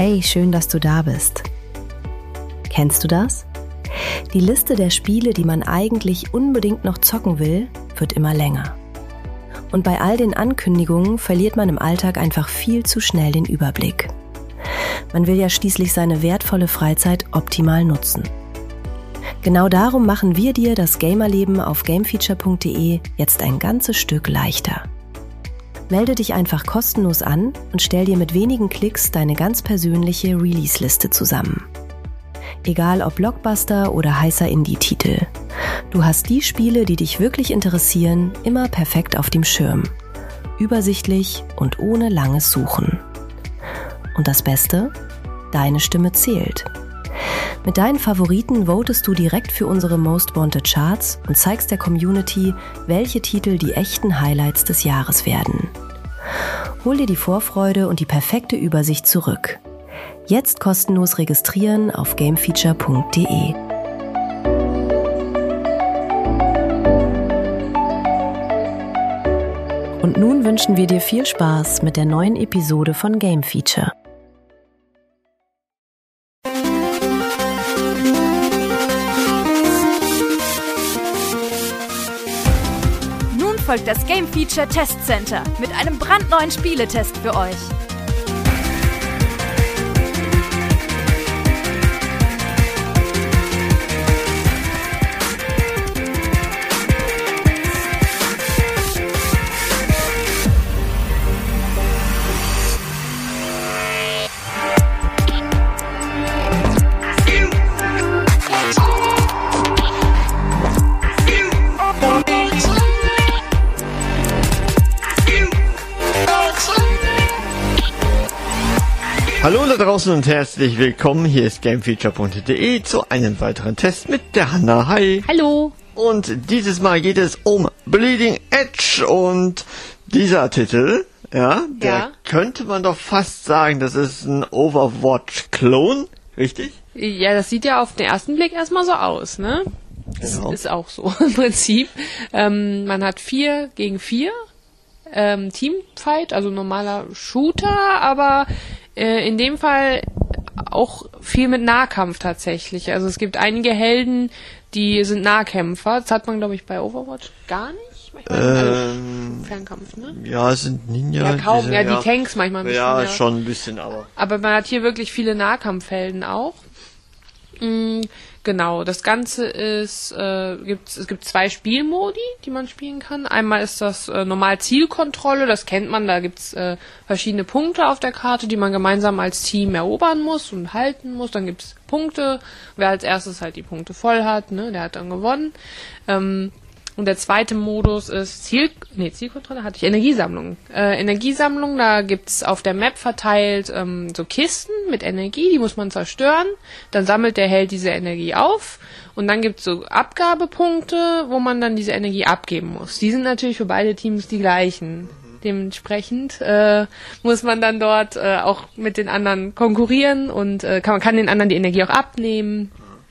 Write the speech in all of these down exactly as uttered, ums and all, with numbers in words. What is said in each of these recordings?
Hey, schön, dass du da bist. Kennst du das? Die Liste der Spiele, die man eigentlich unbedingt noch zocken will, wird immer länger. Und bei all den Ankündigungen verliert man im Alltag einfach viel zu schnell den Überblick. Man will ja schließlich seine wertvolle Freizeit optimal nutzen. Genau darum machen wir dir das Gamerleben auf gamefeature punkt de jetzt ein ganzes Stück leichter. Melde dich einfach kostenlos an und stell dir mit wenigen Klicks deine ganz persönliche Release-Liste zusammen. Egal ob Blockbuster oder heißer Indie-Titel. Du hast die Spiele, die dich wirklich interessieren, immer perfekt auf dem Schirm. Übersichtlich und ohne langes Suchen. Und das Beste? Deine Stimme zählt. Mit deinen Favoriten votest du direkt für unsere Most Wanted Charts und zeigst der Community, welche Titel die echten Highlights des Jahres werden. Hol dir die Vorfreude und die perfekte Übersicht zurück. Jetzt kostenlos registrieren auf gamefeature punkt de. Und nun wünschen wir dir viel Spaß mit der neuen Episode von Game Feature. Folgt das Game Feature Test Center mit einem brandneuen Spieletest für euch. Hallo da draußen und herzlich willkommen. Hier ist gamefeature punkt de zu einem weiteren Test mit der Hanna. Hi. Hallo. Und dieses Mal geht es um Bleeding Edge und dieser Titel, ja, der ja. könnte man doch fast sagen, das ist ein Overwatch-Klon, richtig? Ja, das sieht ja auf den ersten Blick erstmal so aus, ne? Genau. Das ist auch so im Prinzip. Ähm, man hat vier gegen vier ähm, Teamfight, also normaler Shooter, aber äh, in dem Fall auch viel mit Nahkampf tatsächlich. Also es gibt einige Helden, die sind Nahkämpfer. Das hat man, glaube ich, bei Overwatch gar nicht. Manchmal, also Ähm, Fernkampf, ne? ja, es sind Ninja. Ja, kaum. Diese, ja, die Tanks manchmal ein bisschen. Ja, Ja, schon ein bisschen, aber. Aber man hat hier wirklich viele Nahkampfhelden auch. Mhm, genau, das Ganze ist, äh, gibt, es gibt zwei Spielmodi, die man spielen kann. Einmal ist das äh, normal Zielkontrolle, das kennt man, da gibt's äh, verschiedene Punkte auf der Karte, die man gemeinsam als Team erobern muss und halten muss. Dann gibt's Punkte, wer als erstes halt die Punkte voll hat, ne, der hat dann gewonnen. Ähm, Und der zweite Modus ist Ziel, nee, Zielkontrolle hatte ich, Energiesammlung. Äh, Energiesammlung, da gibt's auf der Map verteilt ähm, so Kisten mit Energie, die muss man zerstören. Dann sammelt der Held diese Energie auf. Und dann gibt's so Abgabepunkte, wo man dann diese Energie abgeben muss. Die sind natürlich für beide Teams die gleichen. Dementsprechend äh, muss man dann dort äh, auch mit den anderen konkurrieren und äh, kann, man kann den anderen die Energie auch abnehmen.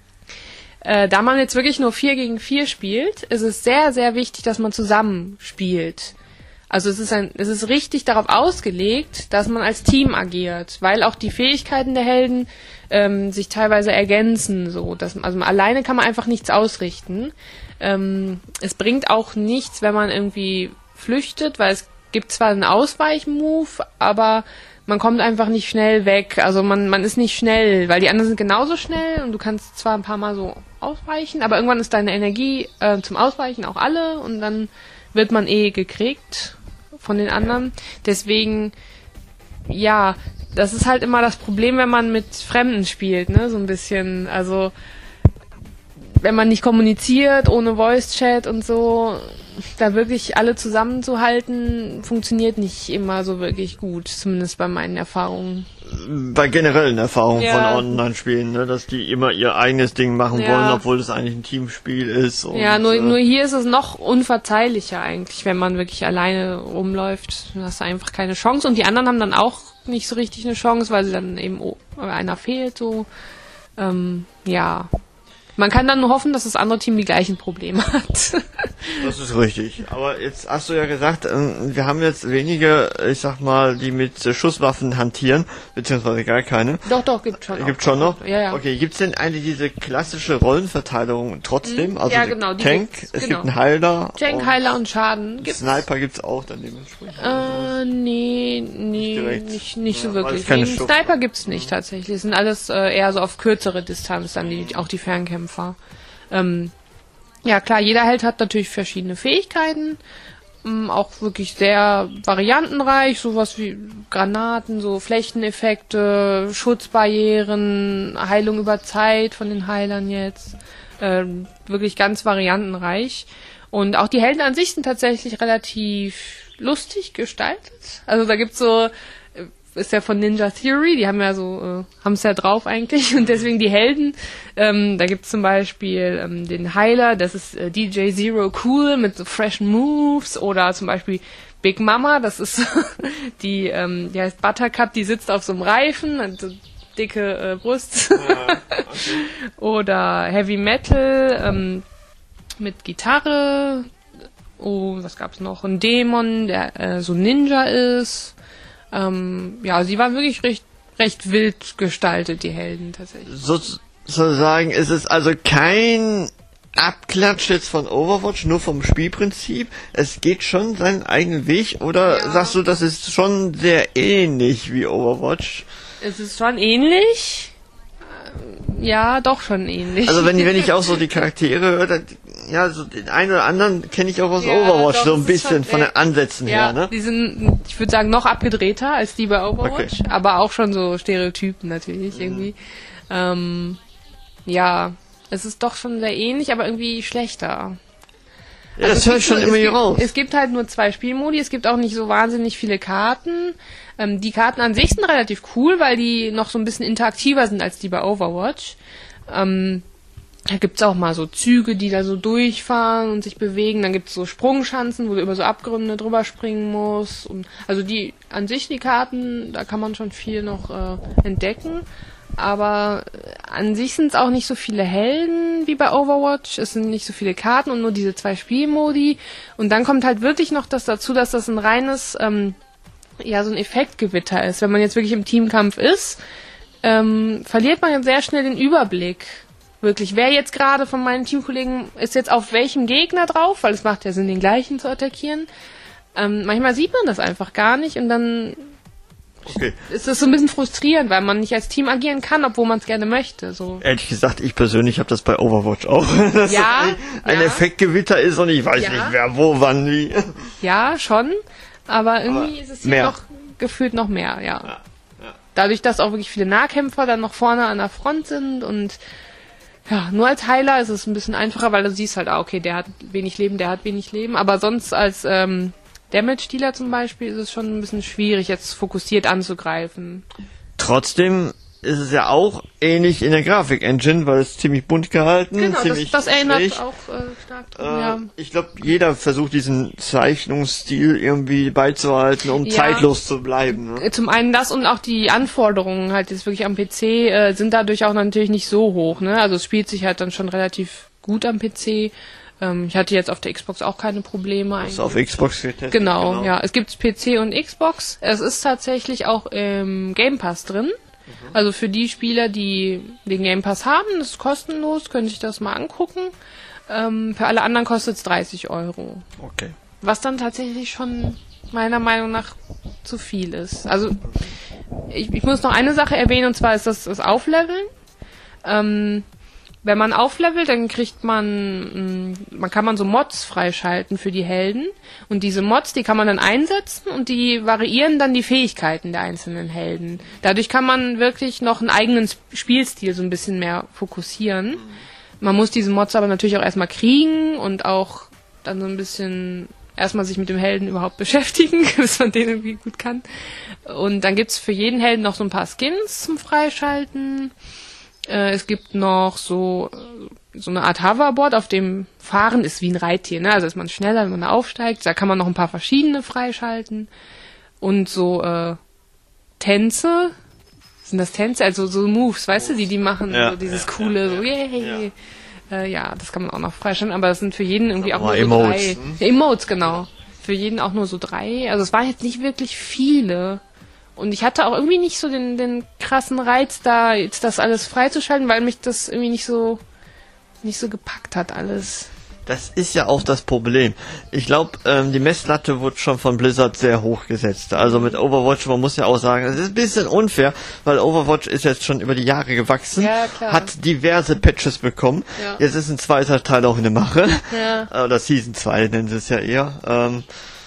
Äh, da man jetzt wirklich nur vier gegen vier spielt, ist es sehr, sehr wichtig, dass man zusammen spielt. Also es ist ein, es ist richtig darauf ausgelegt, dass man als Team agiert, weil auch die Fähigkeiten der Helden ähm, sich teilweise ergänzen. So, dass, also alleine kann man einfach nichts ausrichten. Ähm, es bringt auch nichts, wenn man irgendwie flüchtet, weil es gibt zwar einen Ausweichmove, aber man kommt einfach nicht schnell weg. Also man, man ist nicht schnell, weil die anderen sind genauso schnell und du kannst zwar ein paar Mal so ausweichen, aber irgendwann ist deine Energie äh, zum Ausweichen auch alle und dann wird man eh gekriegt von den anderen. Deswegen, ja, das ist halt immer das Problem, wenn man mit Fremden spielt, ne, so ein bisschen. Also wenn man nicht kommuniziert, ohne Voice-Chat und so, da wirklich alle zusammenzuhalten, funktioniert nicht immer so wirklich gut, zumindest bei meinen Erfahrungen. Bei generellen Erfahrungen ja. von Online-Spielen, ne, dass die immer ihr eigenes Ding machen ja. wollen, obwohl es eigentlich ein Teamspiel ist. Und, ja, nur, äh, nur hier ist es noch unverzeihlicher eigentlich, wenn man wirklich alleine rumläuft. Dann hast du einfach keine Chance. Und die anderen haben dann auch nicht so richtig eine Chance, weil sie dann eben oh, einer fehlt, so. Ähm, ja. Man kann dann nur hoffen, dass das andere Team die gleichen Probleme hat. Das ist richtig. Aber jetzt hast du ja gesagt, wir haben jetzt wenige, ich sag mal, die mit Schusswaffen hantieren, beziehungsweise gar keine. Doch, doch, gibt schon. Gibt schon noch? Ja, ja. Okay, gibt's denn eigentlich diese klassische Rollenverteilung trotzdem? Also ja, genau. Die Tank, gibt's, es genau. gibt einen Heiler. Tank, Heiler und Schaden. Gibt's. Sniper gibt's auch dann dementsprechend. Äh, nee, nee, Nicht nicht, nicht ja, so wirklich. keine Nee, Sniper gibt's nicht tatsächlich. Es sind alles äh, eher so auf kürzere Distanz, dann die, auch die Fernkämpfer. Ähm, ja klar, jeder Held hat natürlich verschiedene Fähigkeiten, ähm, auch wirklich sehr variantenreich, sowas wie Granaten, so Flächeneffekte, Schutzbarrieren, Heilung über Zeit von den Heilern jetzt, ähm, wirklich ganz variantenreich. Und auch die Helden an sich sind tatsächlich relativ lustig gestaltet. Also da gibt's so, ist ja von Ninja Theory, die haben ja so, äh, haben es ja drauf eigentlich und deswegen die Helden. Ähm, da gibt's zum Beispiel ähm, den Heiler, das ist äh, D J Zero Cool mit so freshen Moves oder zum Beispiel Big Mama, das ist die, ähm, die heißt Buttercup, die sitzt auf so einem Reifen, hat so dicke äh, Brust. Ja, okay. Oder Heavy Metal ähm, mit Gitarre. Oh, was gab's noch? Ein Dämon, der äh, so Ninja ist. Ähm, ja, sie waren wirklich recht, recht wild gestaltet, die Helden tatsächlich. Sozusagen ist es also kein Abklatsch jetzt von Overwatch, nur vom Spielprinzip. Es geht schon seinen eigenen Weg, oder ja. Sagst du, das ist schon sehr ähnlich wie Overwatch? Es ist schon ähnlich. Ja, doch schon ähnlich. Also wenn, wenn ich auch so die Charaktere höre, dann, ja, so den einen oder anderen kenne ich auch aus ja, Overwatch, doch, so ein bisschen von den Ansätzen ja, her, ne? Die sind, ich würde sagen, noch abgedrehter als die bei Overwatch, okay. Aber auch schon so Stereotypen natürlich mhm. irgendwie. Ähm, ja, es ist doch schon sehr ähnlich, aber irgendwie schlechter. Ja, also das höre ich schon immer hier raus. Es gibt halt nur zwei Spielmodi, es gibt auch nicht so wahnsinnig viele Karten. Ähm, die Karten an sich sind relativ cool, weil die noch so ein bisschen interaktiver sind als die bei Overwatch. Ähm, da gibt's auch mal so Züge, die da so durchfahren und sich bewegen. Dann gibt's so Sprungschanzen, wo du über so Abgründe drüber springen musst. Und also die an sich, die Karten, da kann man schon viel noch äh, entdecken. Aber an sich sind es auch nicht so viele Helden wie bei Overwatch. Es sind nicht so viele Karten und nur diese zwei Spielmodi. Und dann kommt halt wirklich noch das dazu, dass das ein reines, ähm, ja, so ein Effektgewitter ist. Wenn man jetzt wirklich im Teamkampf ist, ähm, verliert man sehr schnell den Überblick. Wirklich, wer jetzt gerade von meinen Teamkollegen ist jetzt auf welchem Gegner drauf, weil es macht ja Sinn, den gleichen zu attackieren. Ähm, manchmal sieht man das einfach gar nicht und dann okay. ist das so ein bisschen frustrierend, weil man nicht als Team agieren kann, obwohl man es gerne möchte. So. Ehrlich gesagt, ich persönlich habe das bei Overwatch auch. Dass ja, ein, ein ja. Effektgewitter ist und ich weiß ja. nicht, wer, wo, wann, wie. Ja, schon. Aber irgendwie aber ist es hier mehr. noch gefühlt noch mehr, ja. Ja, ja. Dadurch, dass auch wirklich viele Nahkämpfer dann noch vorne an der Front sind und ja, nur als Heiler ist es ein bisschen einfacher, weil du siehst halt, ah, okay, der hat wenig Leben, der hat wenig Leben. Aber sonst als ähm, Damage-Dealer zum Beispiel ist es schon ein bisschen schwierig, jetzt fokussiert anzugreifen. Trotzdem ist es ja auch ähnlich in der Grafik-Engine, weil es ziemlich bunt gehalten, genau, ziemlich das, das erinnert frech. auch äh, stark dran, Äh, ja. Ich glaube, jeder versucht diesen Zeichnungsstil irgendwie beizuhalten, um Ja. zeitlos zu bleiben. Ne? Zum einen das und auch die Anforderungen halt jetzt wirklich am P C äh, sind dadurch auch natürlich nicht so hoch, ne? Also es spielt sich halt dann schon relativ gut am P C. Ähm, ich hatte jetzt auf der Xbox auch keine Probleme. Also auf Xbox getestet. Genau, genau, ja. Es gibt P C und Xbox. Es ist tatsächlich auch im Game Pass drin. Mhm. Also für die Spieler, die den Game Pass haben, das ist kostenlos, können sich das mal angucken. Ähm, für alle anderen kostet es dreißig Euro. Okay. Was dann tatsächlich schon meiner Meinung nach zu viel ist. Also ich, ich muss noch eine Sache erwähnen, und zwar ist das das Aufleveln. Ähm, wenn man auflevelt, dann kriegt man, man kann man so Mods freischalten für die Helden. Und diese Mods, die kann man dann einsetzen und die variieren dann die Fähigkeiten der einzelnen Helden. Dadurch kann man wirklich noch einen eigenen Spielstil so ein bisschen mehr fokussieren. Man muss diese Mods aber natürlich auch erstmal kriegen und auch dann so ein bisschen erstmal sich mit dem Helden überhaupt beschäftigen, bis man den irgendwie gut kann. Und dann gibt's für jeden Helden noch so ein paar Skins zum Freischalten. Äh, es gibt noch so so eine Art Hoverboard, auf dem Fahren ist wie ein Reittier, ne? Also ist man schneller, wenn man da aufsteigt. Da kann man noch ein paar verschiedene freischalten. Und so äh, Tänze. Sind das Tänze? Also so Moves, weißt du, die die machen, ja, so dieses ja, coole, ja, so yay. ja. Äh, ja, das kann man auch noch freischalten, aber das sind für jeden irgendwie auch nur so Emotes, drei. hm? Ja, Emotes, genau. Für jeden auch nur so drei. Also es waren jetzt nicht wirklich viele. Und ich hatte auch irgendwie nicht so den, den krassen Reiz, da jetzt das alles freizuschalten, weil mich das irgendwie nicht so nicht so gepackt hat alles. Das ist ja auch das Problem. Ich glaube, ähm, die Messlatte wurde schon von Blizzard sehr hoch gesetzt. Also mit Overwatch, man muss ja auch sagen, es ist ein bisschen unfair, weil Overwatch ist jetzt schon über die Jahre gewachsen, Ja, klar. hat diverse Patches bekommen. Ja. Jetzt ist ein zweiter Teil auch in der Mache. Ja. Oder Season zwei nennen sie es ja eher. Ähm,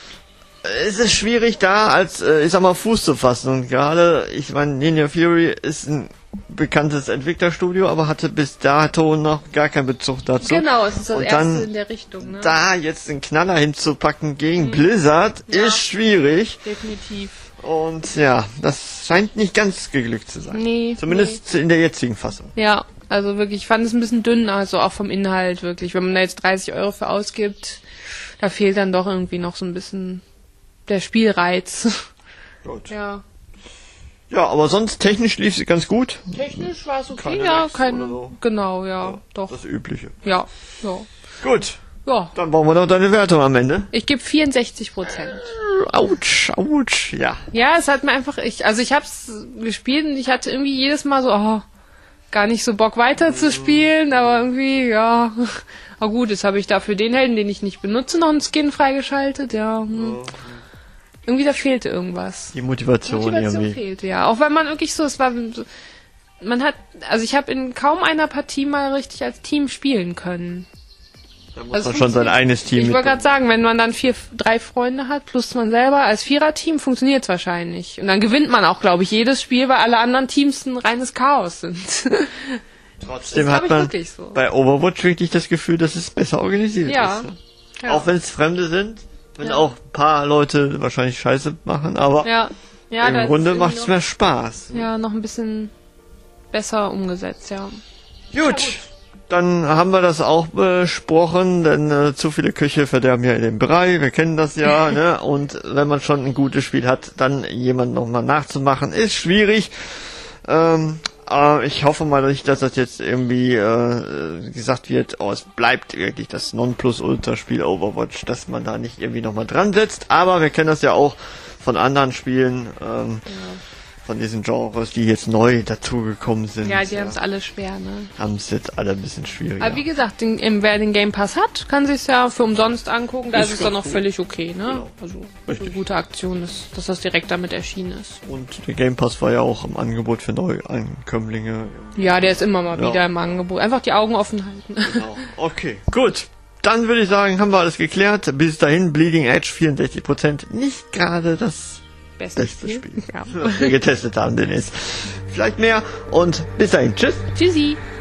es ist schwierig da, als, äh, ich sag mal, Fuß zu fassen. Und gerade, ich meine, Ninja Fury ist ein bekanntes Entwicklerstudio, aber hatte bis dato noch gar keinen Bezug dazu. Genau, es ist das Und erste dann in der Richtung, ne? Da jetzt einen Knaller hinzupacken gegen Blizzard Ja. ist schwierig. Definitiv. Und ja, das scheint nicht ganz geglückt zu sein. Nee. Zumindest in der jetzigen Fassung. Nee. Ja, also wirklich, ich fand es ein bisschen dünn, also auch vom Inhalt wirklich. Wenn man da jetzt dreißig Euro für ausgibt, da fehlt dann doch irgendwie noch so ein bisschen der Spielreiz. Gut. Ja. Ja, aber sonst technisch lief es ganz gut. Technisch war es okay, Keine ja, Lags kein, oder so. genau, ja, doch, Das Übliche. ja, ja, Gut, ja. dann brauchen wir noch deine Wertung am Ende. Ich gebe vierundsechzig Prozent. Autsch, autsch, ja. Ja, es hat mir einfach, ich, also ich hab's gespielt und ich hatte irgendwie jedes Mal so, oh, gar nicht so Bock weiter zu spielen, aber irgendwie, ja, aber gut, jetzt habe ich dafür den Helden, den ich nicht benutze, noch einen Skin freigeschaltet, ja. Hm. Irgendwie da fehlte irgendwas. Die Motivation, Motivation irgendwie. fehlte, ja. Auch weil man wirklich so, es war so, man hat, also ich habe in kaum einer Partie mal richtig als Team spielen können. Da muss Also man schon sein funktioniert- eigenes Team Ich mit. wollte gerade sagen, wenn man dann vier, drei Freunde hat, plus man selber als Viererteam, funktioniert's wahrscheinlich. Und dann gewinnt man auch, glaube ich, jedes Spiel, weil alle anderen Teams ein reines Chaos sind. Trotzdem das hat glaub ich man wirklich so. bei Overwatch wirklich das Gefühl, dass es besser organisiert Ja. ist. Ja. Auch wenn es Fremde sind, wenn Ja. auch ein paar Leute wahrscheinlich Scheiße machen, aber Ja, ja, da im ist Grunde irgendwie macht es noch- mehr Spaß. Ja, noch ein bisschen besser umgesetzt, ja. Gut, dann haben wir das auch besprochen, denn äh, zu viele Köche verderben ja den Brei, wir kennen das ja, ne? Und wenn man schon ein gutes Spiel hat, dann jemand nochmal nachzumachen, ist schwierig. Ähm, äh, ich hoffe mal nicht, dass das jetzt irgendwie äh, gesagt wird, oh, es bleibt wirklich das Nonplusultra-Spiel Overwatch, dass man da nicht irgendwie nochmal dran setzt, aber wir kennen das ja auch von anderen Spielen, ähm, von diesen Genres, die jetzt neu dazugekommen sind. Ja, die haben es alle schwer, ne? haben es jetzt alle ein bisschen schwieriger. Aber wie gesagt, den, ähm, wer den Game Pass hat, kann sich's ja für umsonst angucken. Da Ist ist es ganz dann noch gut. völlig okay, ne? Genau. Also, Richtig. eine gute Aktion ist, dass das direkt damit erschienen ist. Und der Game Pass war ja auch im Angebot für Neuankömmlinge. Ja, der ist immer mal Ja. wieder im Angebot. Einfach die Augen offen halten. Genau. Okay, gut. Dann würde ich sagen, haben wir alles geklärt. Bis dahin, Bleeding Edge, vierundsechzig Prozent. Nicht gerade das Bestes beste Spiel, Ja. was wir getestet haben, Dennis. Vielleicht mehr und bis dahin. Tschüss. Tschüssi.